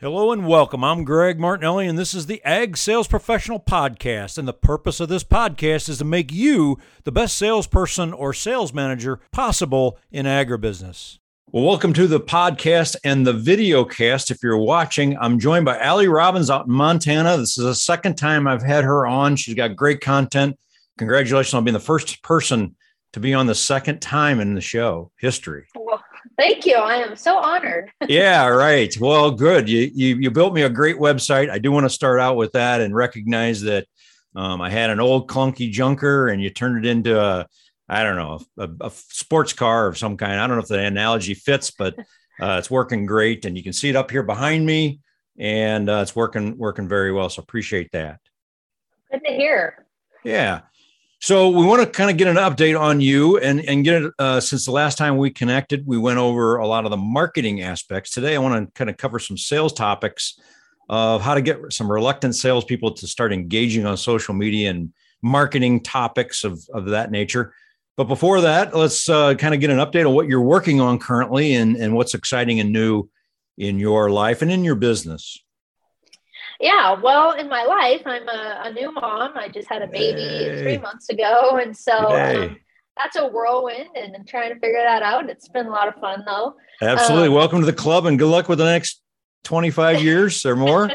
Hello and welcome. I'm Greg Martinelli, and this is the Ag Sales Professional Podcast. And the purpose of this podcast is to make you the best salesperson or sales manager possible in agribusiness. Well, welcome to the podcast and the video cast. If you're watching, I'm joined by Allie Robbins out in Montana. This is the second time I've had her on. She's got great content. Congratulations on being the first person to be on the second time in the show history. Well, thank you. I am so honored. Yeah, right. Well, good. You built me a great website. I do want to start out with that and recognize that I had an old clunky junker and you turned it into a sports car of some kind. I don't know if the analogy fits, but it's working great. And you can see it up here behind me, and it's working very well. So appreciate that. Good to hear. Yeah. So we want to kind of get an update on you and get it since the last time we connected, we went over a lot of the marketing aspects. Today, I want to kind of cover some sales topics of how to get some reluctant salespeople to start engaging on social media and marketing topics of that nature. But before that, let's kind of get an update on what you're working on currently and what's exciting and new in your life and in your business. Yeah, well, in my life, I'm a new mom. I just had a baby 3 months ago. And so that's a whirlwind, and I'm trying to figure that out. It's been a lot of fun, though. Absolutely. Welcome to the club, and good luck with the next 25 years or more.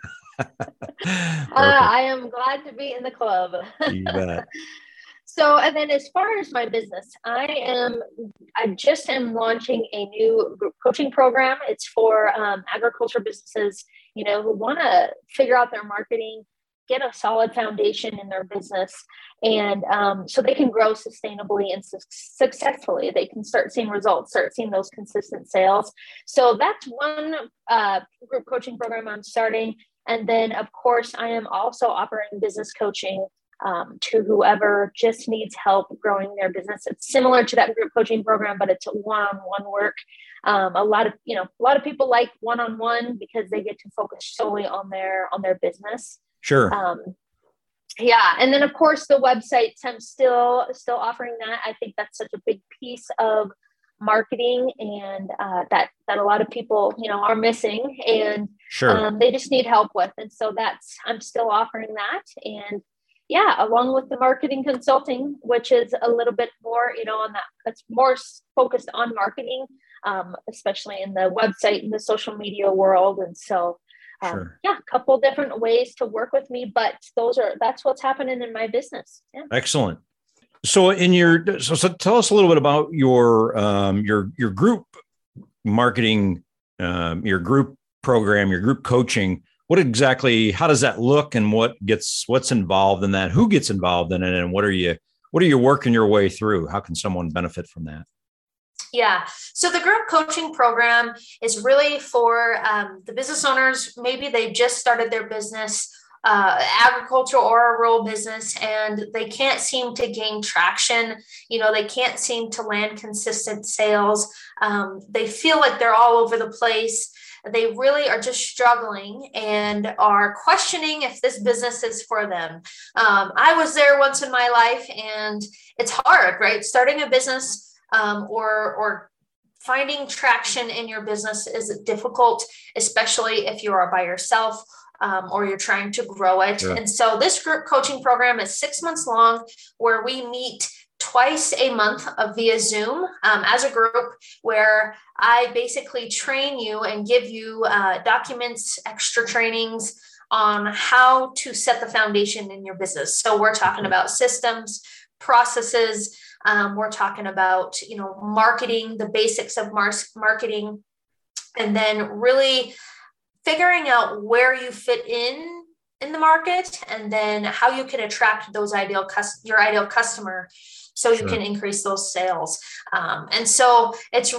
I am glad to be in the club. You bet. So, and then as far as my business, I just am launching a new group coaching program. It's for agriculture businesses, who want to figure out their marketing, get a solid foundation in their business, and so they can grow sustainably and successfully. They can start seeing results, start seeing those consistent sales. So that's one group coaching program I'm starting. And then, of course, I am also offering business coaching to whoever just needs help growing their business. It's similar to that group coaching program, but it's a one-on-one work. A lot of people like one-on-one because they get to focus solely on their business. Sure. Yeah. And then of course the websites, I'm still offering that. I think that's such a big piece of marketing, and that a lot of people, are missing, and sure. They just need help with. And so I'm still offering that. And yeah, along with the marketing consulting, which is a little bit more, on that, that's more focused on marketing, especially in the website and the social media world. And so, sure. Yeah, a couple different ways to work with me, but that's what's happening in my business. Yeah. Excellent. So so tell us a little bit about your group marketing, your group program, your group coaching. How does that look, and what's involved in that? Who gets involved in it, and what are you working your way through? How can someone benefit from that? Yeah. So the group coaching program is really for the business owners. Maybe they've just started their business, agriculture or a rural business, and they can't seem to gain traction. They can't seem to land consistent sales. They feel like they're all over the place. They really are just struggling and are questioning if this business is for them. I was there once in my life, and it's hard, right? Starting a business or finding traction in your business is difficult, especially if you are by yourself or you're trying to grow it. Sure. And so this group coaching program is 6 months long, where we meet twice a month via Zoom as a group, where I basically train you and give you documents, extra trainings on how to set the foundation in your business. So we're talking about systems, processes. We're talking about, marketing, the basics of marketing, and then really figuring out where you fit in the market, and then how you can attract those your ideal customer, so you can increase those sales. And so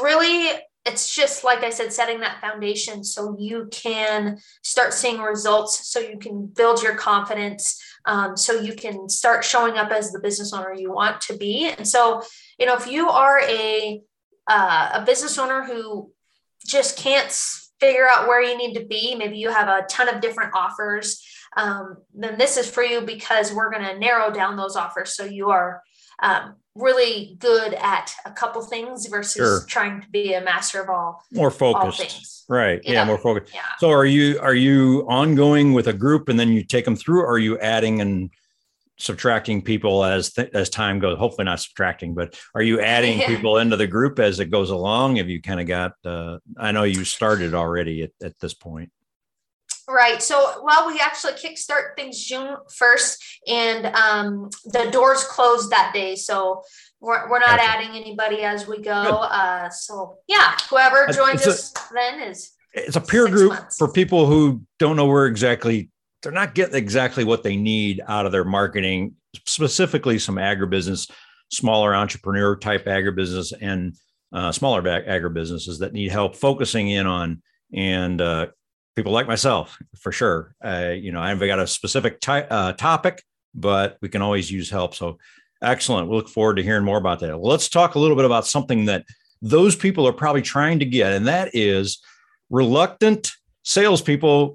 it's just, like I said, setting that foundation so you can start seeing results, so you can build your confidence, so you can start showing up as the business owner you want to be. And so, if you are a business owner who just can't figure out where you need to be, maybe you have a ton of different offers, then this is for you, because we're going to narrow down those offers so you are really good at a couple things versus trying to be a master of all. More focused. All things. Right. Yeah. More focused. Yeah. So are you ongoing with a group and then you take them through, or are you adding and subtracting people as time goes? Hopefully not subtracting, but are you adding people into the group as it goes along? Have you kind of got, I know you started already at this point. Right. So, well, we actually kickstart things June 1st, and the doors close that day. So we're not adding anybody as we go. So yeah, whoever joins us then is. It's a peer group for people who don't know they're not getting exactly what they need out of their marketing, specifically some agribusiness, smaller entrepreneur type agribusiness and smaller agribusinesses that need help focusing in on, and people like myself, for sure. I haven't got a specific topic, but we can always use help. So excellent. We look forward to hearing more about that. Well, let's talk a little bit about something that those people are probably trying to get, and that is reluctant salespeople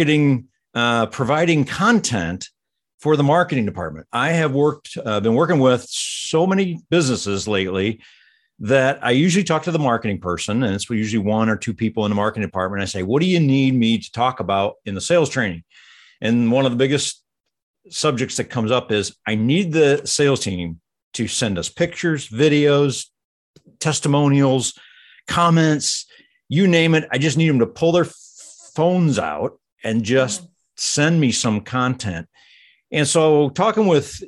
providing content for the marketing department. I have been working with so many businesses lately that I usually talk to the marketing person, and it's usually one or two people in the marketing department. I say, what do you need me to talk about in the sales training? And one of the biggest subjects that comes up is I need the sales team to send us pictures, videos, testimonials, comments, you name it. I just need them to pull their phones out and just send me some content. And so talking with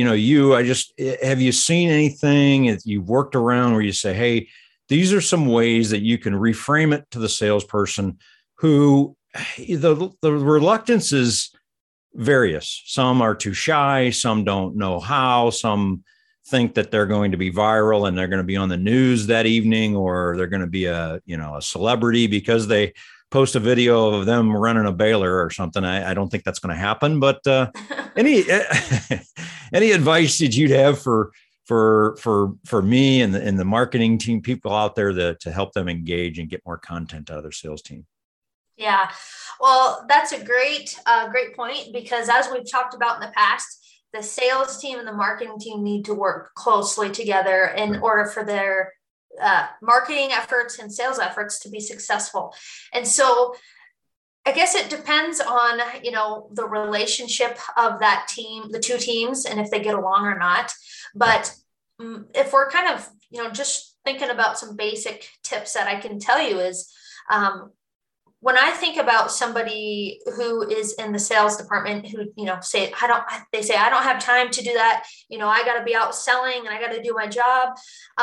have you seen anything that you've worked around where you say, hey, these are some ways that you can reframe it to the salesperson who the reluctance is various. Some are too shy. Some don't know how. Some think that they're going to be viral and they're going to be on the news that evening, or they're going to be a celebrity because they post a video of them running a baler or something. I don't think that's going to happen, but any advice that you'd have for me and the marketing team, people out there to help them engage and get more content out of their sales team? Yeah, well, that's a great point, because as we've talked about in the past, the sales team and the marketing team need to work closely together in order for their marketing efforts and sales efforts to be successful. And so I guess it depends on, the relationship of that team, the two teams, and if they get along or not. But if we're kind of, just thinking about some basic tips that I can tell you is, when I think about somebody who is in the sales department who, say, I don't have time to do that. I got to be out selling and I got to do my job.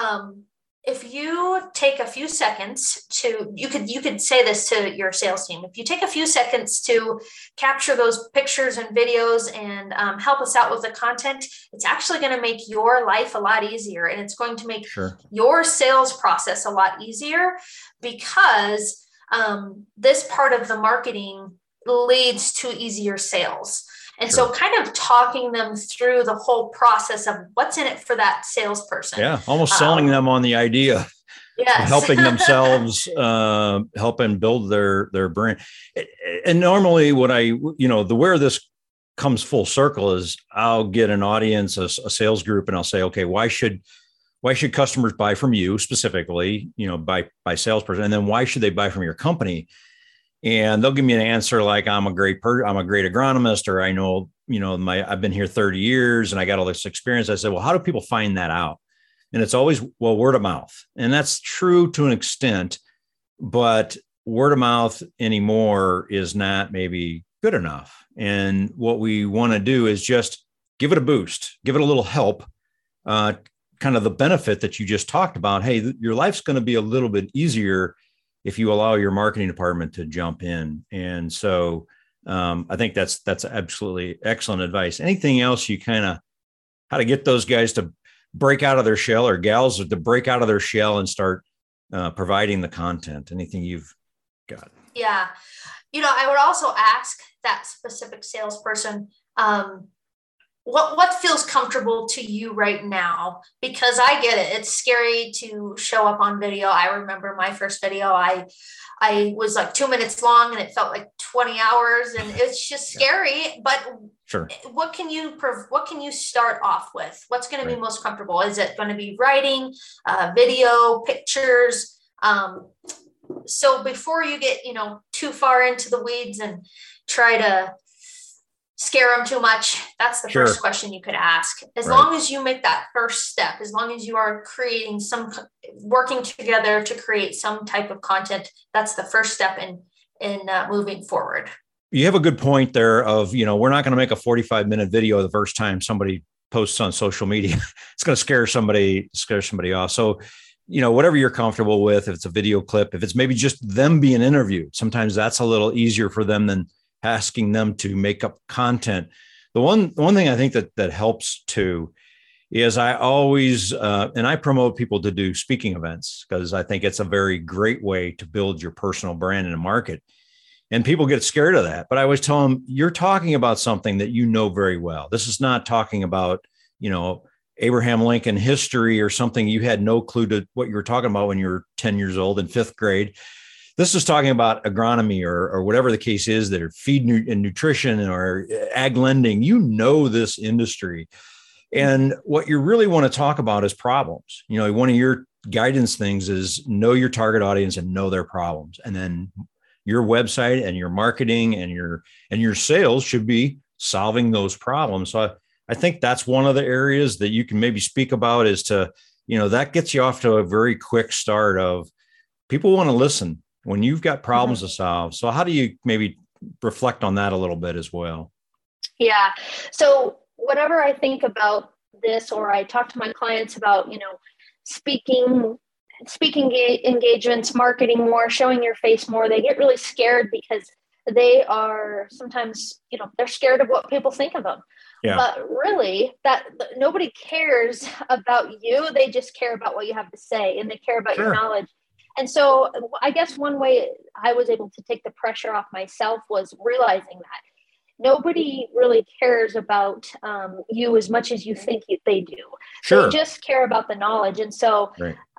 If you take a few seconds you could say this to your sales team. If you take a few seconds to capture those pictures and videos and help us out with the content, it's actually going to make your life a lot easier. And it's going to make your sales process a lot easier, because this part of the marketing leads to easier sales. And so kind of talking them through the whole process of what's in it for that salesperson. Yeah, almost selling them on the idea. Yes. Helping themselves, helping build their brand. And normally where this comes full circle is I'll get an audience, a sales group, and I'll say, okay, why should customers buy from you specifically, by salesperson? And then why should they buy from your company? And they'll give me an answer like, I'm a great agronomist, or I know, I've been here 30 years and I got all this experience. I said, well, how do people find that out? And it's always, well, word of mouth. And that's true to an extent, but word of mouth anymore is not maybe good enough. And what we want to do is just give it a boost, give it a little help, kind of the benefit that you just talked about. Hey, your life's going to be a little bit easier if you allow your marketing department to jump in. And so I think that's absolutely excellent advice. Anything else how to get those guys to break out of their shell, or gals to break out of their shell and start providing the content? Anything you've got? Yeah. I would also ask that specific salesperson, what feels comfortable to you right now? Because I get it. It's scary to show up on video. I remember my first video, I was like 2 minutes long and it felt like 20 hours and it's just scary. But Sure. what can you start off with? What's going to be Right. most comfortable? Is it going to be writing, video, pictures? So before you get, too far into the weeds and try to scare them too much, that's the Sure. first question you could ask. As Right. long as you make that first step, as long as you are creating working together to create some type of content, that's the first step in moving forward. You have a good point there of, we're not going to make a 45-minute video the first time somebody posts on social media. It's going to scare somebody off. So, whatever you're comfortable with, if it's a video clip, if it's maybe just them being interviewed, sometimes that's a little easier for them than asking them to make up content. The one thing I think that helps too is I always, and I promote people to do speaking events because I think it's a very great way to build your personal brand in a market. And people get scared of that. But I always tell them, you're talking about something that you know very well. This is not talking about, Abraham Lincoln history or something you had no clue to what you were talking about when you were 10 years old in fifth grade. This is talking about agronomy or whatever the case is, that are feed and nutrition or ag lending. This industry. And what you really want to talk about is problems. One of your guidance things is know your target audience and know their problems. And then your website and your marketing and your sales should be solving those problems. So I think that's one of the areas that you can maybe speak about is to, that gets you off to a very quick start of people want to listen when you've got problems to solve. So how do you maybe reflect on that a little bit as well? Yeah. So whenever I think about this, or I talk to my clients about, speaking engagements, marketing more, showing your face more, they get really scared because they are sometimes, they're scared of what people think of them. Yeah. But really, that nobody cares about you. They just care about what you have to say, and they care about your knowledge. And so I guess one way I was able to take the pressure off myself was realizing that nobody really cares about you as much as you think they do. Sure. They just care about the knowledge. And so,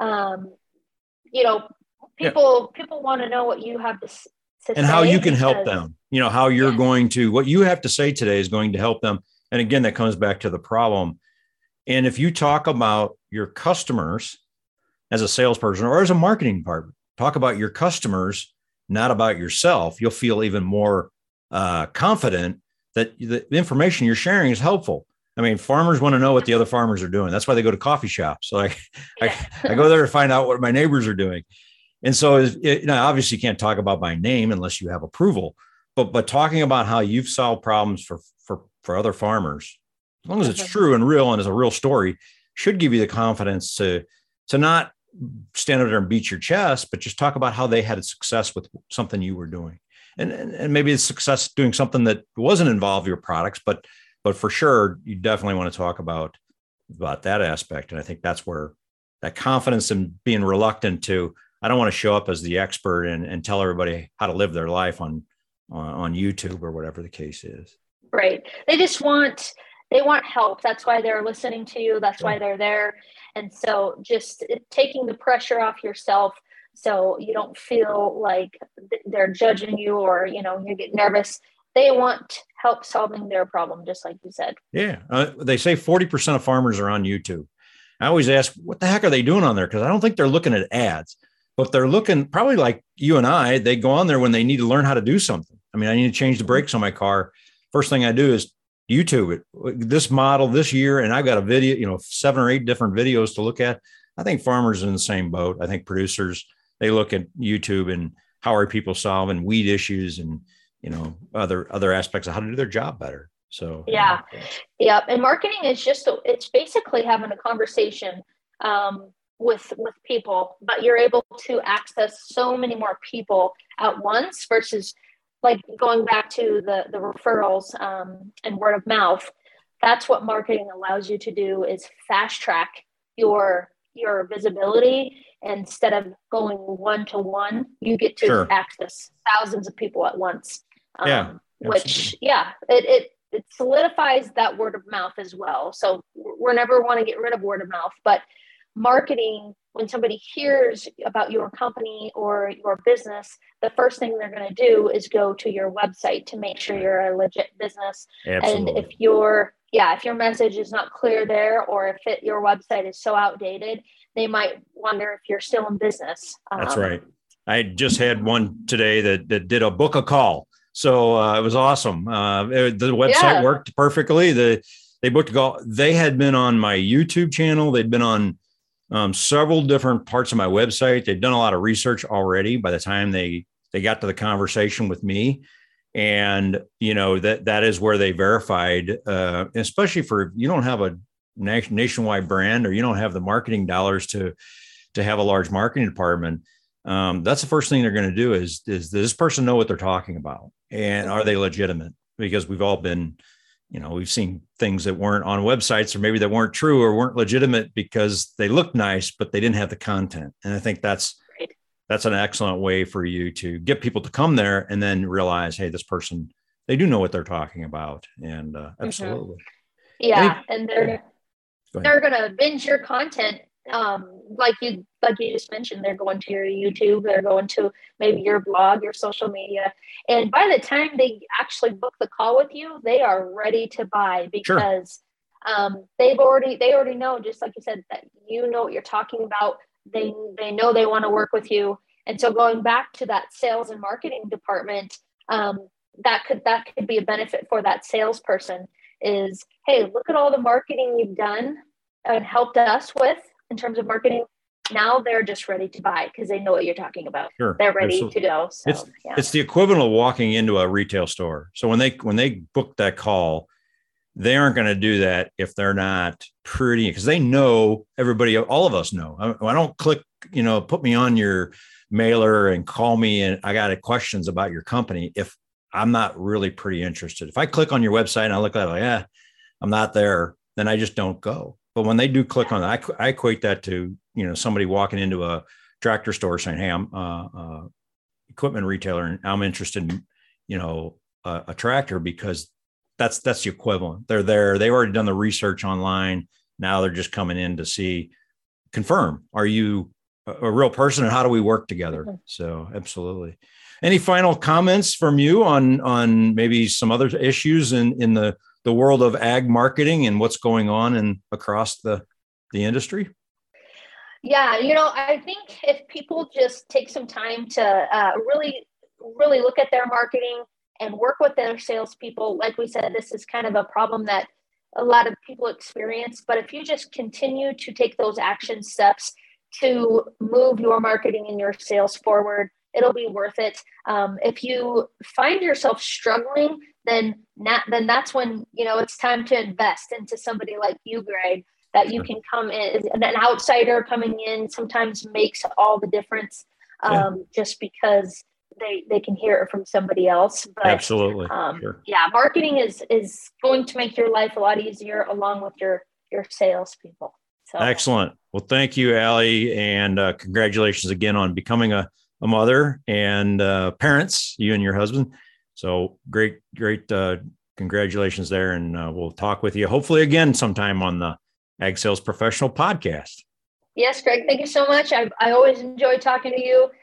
people want to know what you have to say. And how you can help them, how you're going to, what you have to say today is going to help them. And again, that comes back to the problem. And if you talk about your customers as a salesperson or as a marketing department, talk about your customers, not about yourself, you'll feel even more confident that the information you're sharing is helpful. I mean, farmers want to know what the other farmers are doing. That's why they go to coffee shops. So I go there to find out what my neighbors are doing. And so, obviously you can't talk about my name unless you have approval, but talking about how you've solved problems for other farmers, as long as it's true and real and is a real story, should give you the confidence to not stand up there and beat your chest, but just talk about how they had a success with something you were doing. And maybe it's success doing something that wasn't involve your products, but for sure, you definitely want to talk about that aspect. And I think that's where that confidence in being reluctant to, I don't want to show up as the expert and tell everybody how to live their life on YouTube or whatever the case is. Right. They want help. That's why they're listening to you. That's why they're there. And so just taking the pressure off yourself so you don't feel like they're judging you or, you get nervous. They want help solving their problem, just like you said. Yeah. They say 40% of farmers are on YouTube. I always ask, what the heck are they doing on there? Because I don't think they're looking at ads, but they're looking probably like you and I, they go on there when they need to learn how to do something. I mean, I need to change the brakes on my car. First thing I do is YouTube it, this model this year. And I've got a video, 7 or 8 different videos to look at. I think farmers are in the same boat. I think producers, they look at YouTube and how are people solving weed issues and, other aspects of how to do their job better. So, yeah. And marketing is it's basically having a conversation with people, but you're able to access so many more people at once versus like going back to the referrals and word of mouth. That's what marketing allows you to do, is fast track your visibility. Instead of going one-to-one, you get to access thousands of people at once. Which, it solidifies that word of mouth as well. So we never want to get rid of word of mouth, but marketing, when somebody hears about your company or your business, the first thing they're going to do is go to your website to make sure you're a legit business. Absolutely. And if your message is not clear there, or if your website is so outdated, they might wonder if you're still in business. That's right. I just had one today that did a book a call. So it was awesome. The website worked perfectly. They booked a call. They had been on my YouTube channel. They'd been on several different parts of my website. They'd done a lot of research already by the time they got to the conversation with me. And, that is where they verified, especially for, you don't have a nationwide brand, or you don't have the marketing dollars to have a large marketing department. That's the first thing they're going to do is does this person know what they're talking about? And are they legitimate? Because we've all been, we've seen things that weren't on websites, or maybe that weren't true or weren't legitimate because they looked nice, but they didn't have the content. And I think that's an excellent way for you to get people to come there and then realize, hey, this person, they do know what they're talking about. And absolutely. Yeah. And they're going to binge your content. Like you just mentioned, they're going to your YouTube, they're going to maybe your blog, your social media. And by the time they actually book the call with you, they are ready to buy, because they already know, just like you said, that you know what you're talking about. They know they want to work with you. And so going back to that sales and marketing department, that could be a benefit for that salesperson is, hey, look at all the marketing you've done and helped us with in terms of marketing. Now they're just ready to buy because they know what you're talking about. Sure. They're ready to go. So it's the equivalent of walking into a retail store. So when they book that call, they aren't going to do that if they're not pretty, because they know everybody, all of us know. I don't click, put me on your mailer and call me and I got questions about your company if I'm not really pretty interested. If I click on your website and I look at it like, I'm not there, then I just don't go. But when they do click on it, I equate that to, somebody walking into a tractor store saying, hey, I'm a equipment retailer and I'm interested in, a tractor, because that's the equivalent. They're there. They've already done the research online. Now they're just coming in to confirm, are you a real person and how do we work together? So absolutely. Any final comments from you on maybe some other issues in the world of ag marketing and what's going on across the industry? Yeah, I think if people just take some time to really, really look at their marketing and work with their salespeople, like we said, this is kind of a problem that a lot of people experience. But if you just continue to take those action steps to move your marketing and your sales forward, it'll be worth it. If you find yourself struggling, then that's when, it's time to invest into somebody like you, Greg, that you can come in. An outsider coming in sometimes makes all the difference, just because they can hear it from somebody else. But, absolutely. Sure. Yeah, marketing is going to make your life a lot easier along with your salespeople. So. Excellent. Well, thank you, Allie, and congratulations again on becoming a mother and parents, you and your husband. So great, congratulations there. And we'll talk with you hopefully again sometime on the Ag Sales Professional Podcast. Yes, Greg, thank you so much. I always enjoy talking to you.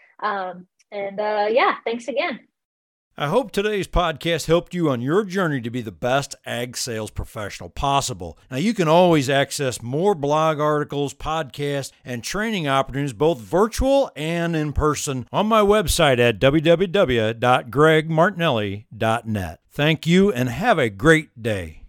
Thanks again. I hope today's podcast helped you on your journey to be the best ag sales professional possible. Now, you can always access more blog articles, podcasts, and training opportunities, both virtual and in person, on my website at www.gregmartinelli.net. Thank you and have a great day.